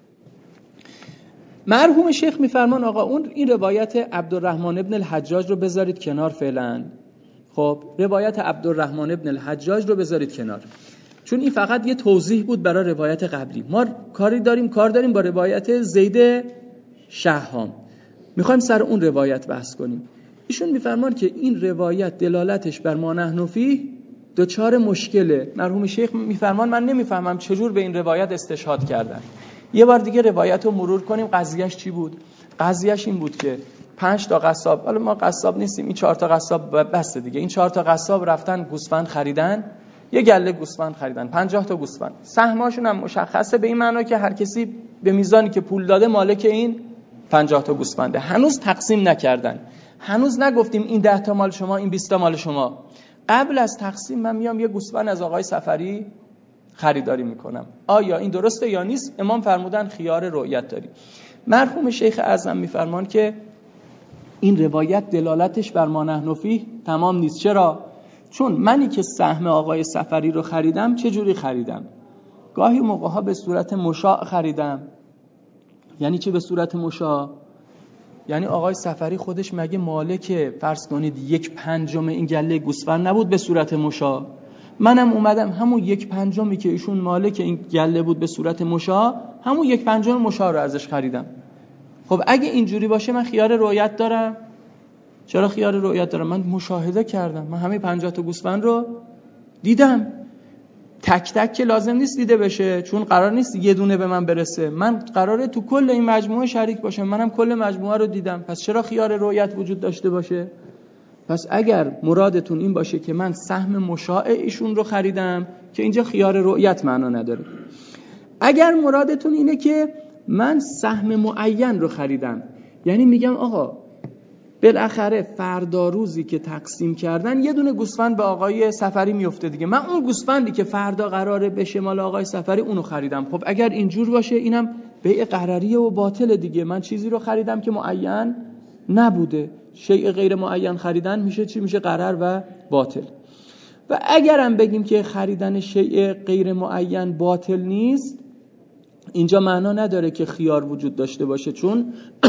مرحوم شیخ میفرمان آقا اون این روایت عبدالرحمن ابن الحجاج رو بذارید کنار فعلا. خب روایت عبدالرحمن ابن الحجاج رو بذارید کنار، چون این فقط یه توضیح بود برای روایت قبلی. ما کاری داریم کار داریم با روایت زید شهام، میخوایم سر اون روایت بحث کنیم. ایشون میفرمان که این روایت دلالتش بر ما نحن فیه دوچار مشکله. مرحوم شیخ میفرمان من نمیفهمم چجور به این روایت استشهاد کردن. یه بار دیگه روایت رو مرور کنیم. قضیهش چی بود؟ قضیهش این بود که پنج تا قصاب، حالا ما قصاب نیستیم، این چهار تا قصاب بسته دیگه، این چهار تا قصاب رفتن گوسفند خریدن، یه گله گوسفند خریدن، پنجاه تا گوسفند. سهمشون هم مشخصه به این معنا که هر کسی به میزانی که پول داده مالک این پنجاه تا گوسفنده. هنوز تقسیم نکردن، هنوز نگفتیم این ده تا مال شما این بیست تا مال شما. قبل از تقسیم من میام یه گوسفند از آقای سفری خریداری میکنم، آیا این درسته یا نیست؟ امام فرمودن خیار رؤیت داری. مرحوم شیخ اعظم میفرمان که این روایت دلالتش بر ما نحن فیه تمام نیست. چرا؟ چون منی که سهم آقای سفری رو خریدم چه جوری خریدم؟ گاهی موقعها به صورت مشاع خریدم. یعنی چه به صورت مشاع؟ یعنی آقای سفری خودش مگه مالک فرض کنید یک پنجم این گله گوسفند نبود به صورت مشاع؟ منم اومدم همون یک پنجمی که ایشون مالک این گله بود به صورت مشاع، همون یک پنجم مشاع رو ازش خریدم. خب اگه اینجوری باشه من خیار رؤیت دارم؟ چرا خیار رؤیت دارم؟ من مشاهده کردم، من همه پنجاه تا گوسفند رو دیدم. تک تک که لازم نیست دیده بشه، چون قرار نیست یه دونه به من برسه، من قراره تو کل این مجموعه شریک باشم، منم کل مجموعه رو دیدم. پس چرا خیار رؤیت وجود داشته باشه؟ پس اگر مرادتون این باشه که من سهم مشاع ایشون رو خریدم که اینجا خیار رؤیت معنا نداره. اگر مرادتون اینه که من سهم معین رو خریدم، یعنی میگم آقا بالاخره فردا روزی که تقسیم کردن یه دونه گوسفند به آقای سفری میفته دیگه، من اون گوسفندی که فردا قراره بشه مال آقای سفری اونو خریدم. خب اگر اینجور باشه اینم بیع قراریه و باطل دیگه، من چیزی رو خریدم که معین نبوده. شیء غیر معین خریدن میشه چی؟ میشه قرار و باطل. و اگرم بگیم که خریدن شیء غیر معین باطل نیست، اینجا معنا نداره که خیار وجود داشته باشه، چون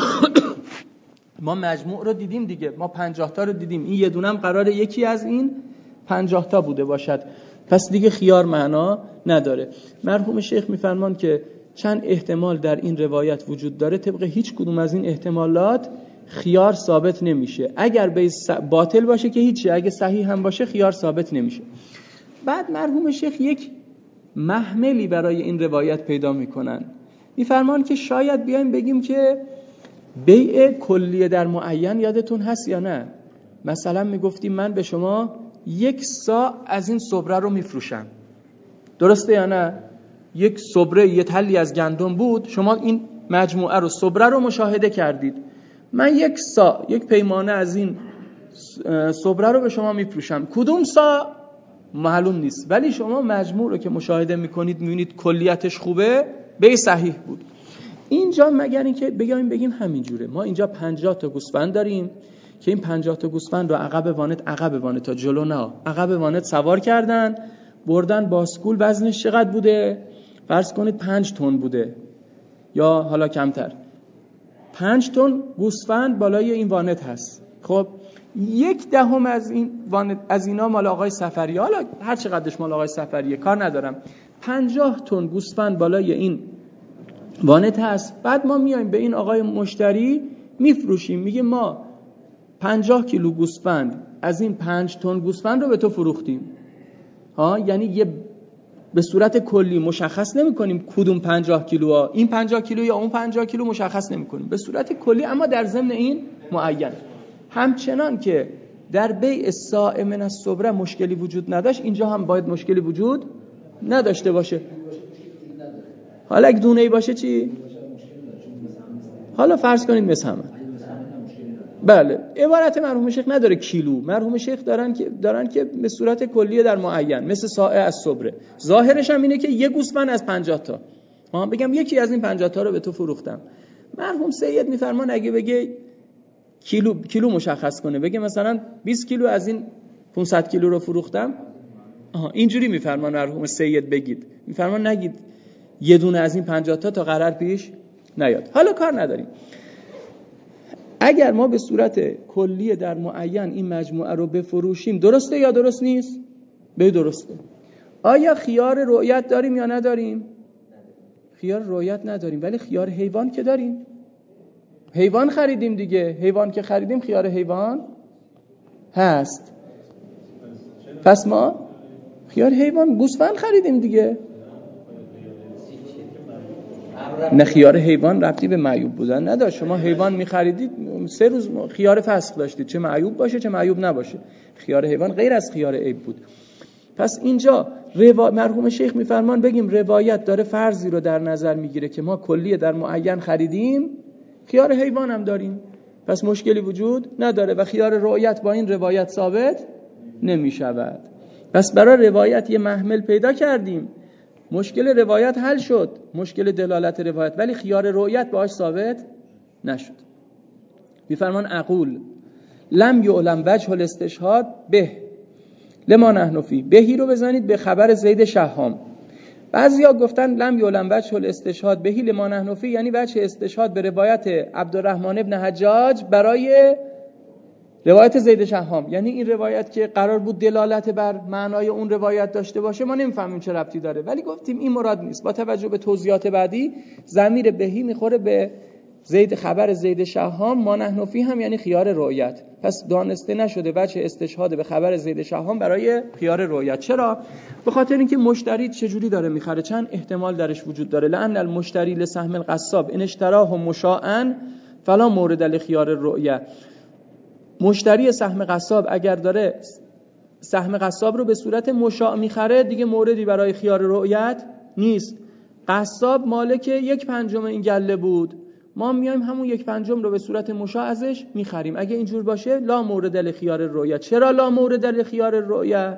ما مجموع رو دیدیم دیگه، ما پنجاه تا رو دیدیم، این یه دونم قراره یکی از این پنجاه تا بوده باشد، پس دیگه خیار معنا نداره. مرحوم شیخ میفرمان که چند احتمال در این روایت وجود داره، طبق هیچ کدوم از این احتمالات خیار ثابت نمیشه. اگر به باطل باشه که هیچی، اگه صحیح هم باشه خیار ثابت نمیشه. بعد مرحوم شیخ یک محملی برای این روایت پیدا میکنن، میفرمان که شاید بیایم بگیم که بیع کلیه در معین یادتون هست یا نه؟ مثلا میگفتیم من به شما یک سا از این صبره رو میفروشم، درسته یا نه؟ یک صبره یه تلی از گندم بود، شما این مجموعه رو صبره رو مشاهده کردید، من یک سا یک پیمانه از این صبره رو به شما میفروشم، کدوم سا معلوم نیست، ولی شما مجموع رو که مشاهده میکنید میبینید کلیتش خوبه، بیع صحیح بود. اینجا مگر اینکه بگیم بگیم همینجوره، ما اینجا پنجاه تا گوسفند داریم که این پنجاه تا گوسفند رو عقب وانت عقب وانت تا جلو نه عقب وانت سوار کردن، بردن باسکول، وزنش چقدر بوده؟ فرض کنید پنج تن بوده یا حالا کمتر، پنج تن گوسفند بالای این وانت هست. خب یک دهم از این وانت از اینا مال آقای سفری، حالا هر چقدرش مال آقای سفریه کار ندارم، پنجاه تن گوسفند بالای این وانت هست. بعد ما میایم به این آقای مشتری میفروشیم، میگه ما پنجاه کیلو گوسفند از این پنج تن گوسفند رو به تو فروختیم. ها، یعنی یه به صورت کلی مشخص نمی کنیم کدوم پنجاه کیلو ها، این پنجاه کیلو یا اون پنجاه کیلو مشخص نمی کنیم، به صورت کلی، اما در ضمن این معین. همچنان که در بیع الصاع من الصبره مشکلی وجود نداشت، اینجا هم باید مشکلی وجود نداشته باشه. حالا اگه دونه ای باشه چی؟ حالا فرض کنید مثل همه. بله، عبارت مرحوم شیخ نداره کیلو، مرحوم شیخ دارن که دارن که به صورت کلیه در معین، مثل ساعه از صبره. ظاهرش هم اینه که یه گوسفند از پنجاه تا، ما بگم یکی از این پنجاه تا رو به تو فروختم. مرحوم سید میفرمان اگه بگه کیلو کیلو مشخص کنه، بگه مثلا بیست کیلو از این پانصد کیلو رو فروختم، آها اینجوری میفرمان مرحوم سید بگید، میفرمان نگید یه دونه از این پنجاه تا تا قرار پیش نیاد. حالا کار نداریم، اگر ما به صورت کلی در معین این مجموعه رو بفروشیم، درسته یا درست نیست؟ به درسته. آیا خیار رؤیت داریم یا نداریم؟ خیار رؤیت نداریم، ولی خیار حیوان که داریم. حیوان خریدیم دیگه، حیوان که خریدیم خیار حیوان هست. پس ما خیار حیوان گوسفند خریدیم دیگه. نه، خیار حیوان ربطی به معیوب بودن نداشت. شما حیوان می‌خریدید سه روز خیار فسخ داشتید، چه معیوب باشه چه معیوب نباشه. خیار حیوان غیر از خیار عیب بود. پس اینجا روا... مرحوم شیخ میفرمان بگیم روایت داره فرضی رو در نظر میگیره که ما کلیه در معین خریدیم، خیار حیوان هم داریم، پس مشکلی وجود نداره و خیار رؤیت با این روایت ثابت نمیشود. پس برای روایت یه محمل پیدا کردیم، مشکل روایت حل شد، مشکل دلالت روایت، ولی خیار رؤیت باهاش ثابت نشد. میفرمان اقول لم یعلم وجه الاستشهاد به لما نحن فی، بهی رو بزنید به خبر زید شهام. بعضیا گفتن لم یعلم وجه الاستشهاد بهی لما نحن فی، یعنی وجه استشهاد به روایت عبدالرحمن ابن حجاج برای روایت زید شهام، یعنی این روایت که قرار بود دلالت بر معنای اون روایت داشته باشه، ما نمیفهمیم چه ربطی داره، ولی گفتیم این مراد نیست. با توجه به توضیحات بعدی ضمیر بهی میخوره به زید، خبر زید شهام، ما نحن فی هم یعنی خیار رؤیت، پس دانسته نشده وجه استشهاد به خبر زید شهام برای خیار رؤیت. چرا؟ به خاطر اینکه مشتری چجوری داره میخره، چند احتمال درش وجود داره. لأن المشتری لسهم القصاب ان اشتراه مشاعا فلا مورد لخیار الرؤیه، مشتری سهم قصاب اگر داره سهم قصاب رو به صورت مشاع میخره دیگه موردی برای خیار رؤیت نیست. قصاب مالک یک پنجم این گله بود، ما میایم همون یک پنجم رو به صورت مشاع ازش میخریم. اگه اینجور باشه لا مورد لخیار رؤیت. چرا لا مورد لخیار رؤیت؟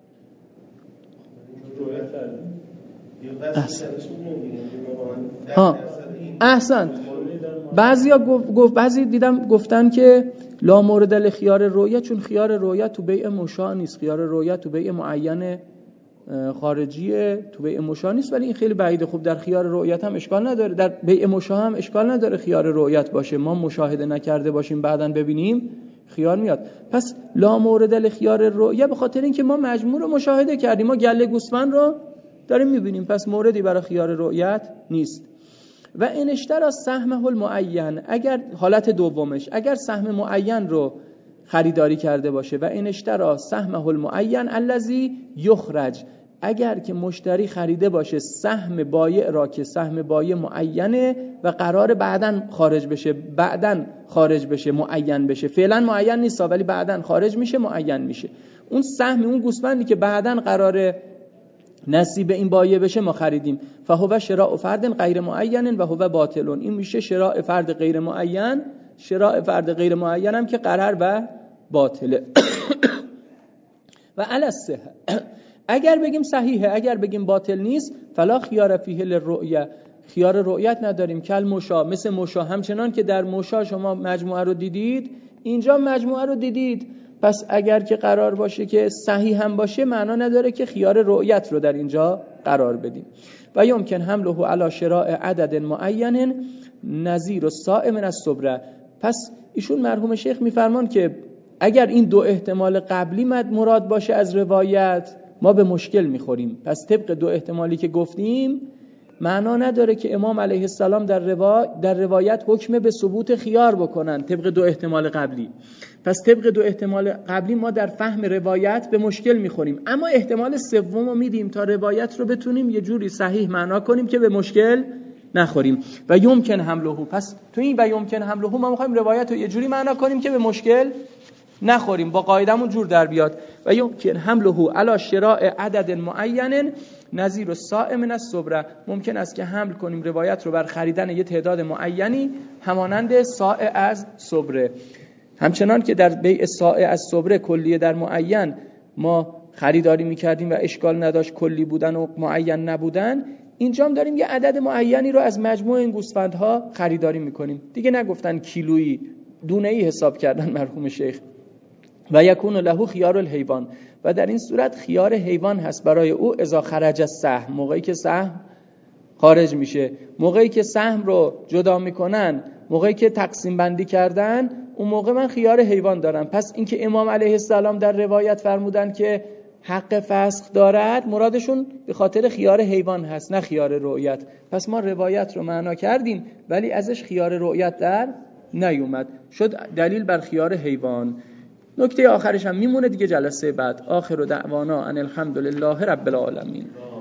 ها احسن. بعضیا گفت بعضی دیدم گفتن که لا مورد لخیار رؤیت چون خیار رؤیت تو بیع مشاع نیست، خیار رؤیت تو بیع معین خارجیه، تو بیع مشاع نیست. ولی این خیلی بعیده. خوب در خیار رؤیت هم اشکال نداره، در بیع مشاع هم اشکال نداره خیار رؤیت باشه، ما مشاهده نکرده باشیم بعداً ببینیم خیار میاد. پس لا مورد لخیار رؤیت به خاطر اینکه ما مجموع رو مشاهده کردیم، ما گله گوسفند رو داریم میبینیم، پس موردی برای خیار رؤیت نیست. و این اشترا سهمه المعین، اگر حالت دومش اگر سهم معین رو خریداری کرده باشه و این اشترا سهمه المعین الذی یخرج، اگر که مشتری خریده باشه سهم بایع را که سهم بایع معینه و قرار بعدن خارج بشه، بعدن خارج بشه معین بشه، فعلا معین نیست ولی بعدن خارج میشه معین میشه، اون سهم اون گوسفندی که بعدن قراره نصیب این بایع بشه ما خریدیم، فهو شراء فرد غیر معین و هو باطل، این میشه شراء فرد غیر معین. شراء فرد غیر معین هم که قرار و باطله. و علی الصحه اگر بگیم صحیحه، اگر بگیم باطل نیست، فلا خیار فیه للرؤیه، خیار رؤیت نداریم. کل مشا، مثل مشا، همچنان که در مشا شما مجموعه رو دیدید اینجا مجموعه رو دیدید، پس اگر که قرار باشه که صحیح هم باشه معنا نداره که خیار رؤیت رو در اینجا قرار بدیم. و یمکن حمله علی شراء عدد معین نظیر الصائم من الصبره. پس ایشون مرحوم شیخ میفرمان که اگر این دو احتمال قبلی مراد باشه از روایت ما به مشکل میخوریم. پس طبق دو احتمالی که گفتیم معنا نداره که امام علیه السلام در, روا... در روایت حکم به ثبوت خیار بکنن طبق دو احتمال قبلی. پس طبق دو احتمال قبلی ما در فهم روایت به مشکل میخوریم، اما احتمال سوم رو میدیم تا روایت رو بتونیم یه جوری صحیح معنا کنیم که به مشکل نخوریم. و یمکن حمله، پس تو این و یمکن حمله ما میخوایم روایت رو یه جوری معنا کنیم که به مشکل نخوریم، با قاعدمون جور در بیاد. و یمکن حمله علی شراء عدد معین نظیر الصائم من الصبره، ممکن است که حمل کنیم روایت رو بر خریدن یه تعداد معینی همانند صاع از صبره. همچنان که در بیع صاع از صبره کلیه در معین ما خریداری میکردیم و اشکال نداشت کلی بودن و معین نبودن، اینجا هم داریم یه عدد معینی رو از مجموع این گوسفندها خریداری میکنیم. دیگه نگفتن کیلویی، دونه‌ای حساب کردن مرحوم شیخ. و یکون له خیار الحیوان، و در این صورت خیار حیوان هست برای او اذا خرج السهم، موقعی که سهم خارج میشه، موقعی که سهم رو جدا میکنن، موقعی که تقسیم بندی کردن، اون موقع من خیار حیوان دارم. پس اینکه امام علیه السلام در روایت فرمودن که حق فسخ دارد مرادشون به خاطر خیار حیوان هست نه خیار رؤیت. پس ما روایت رو معنا کردیم ولی ازش خیار رؤیت در نیومد، شد دلیل بر خیار حیوان. نکته آخرش هم میمونه دیگه جلسه بعد. آخر دعوانا ان الحمدلله رب العالمین.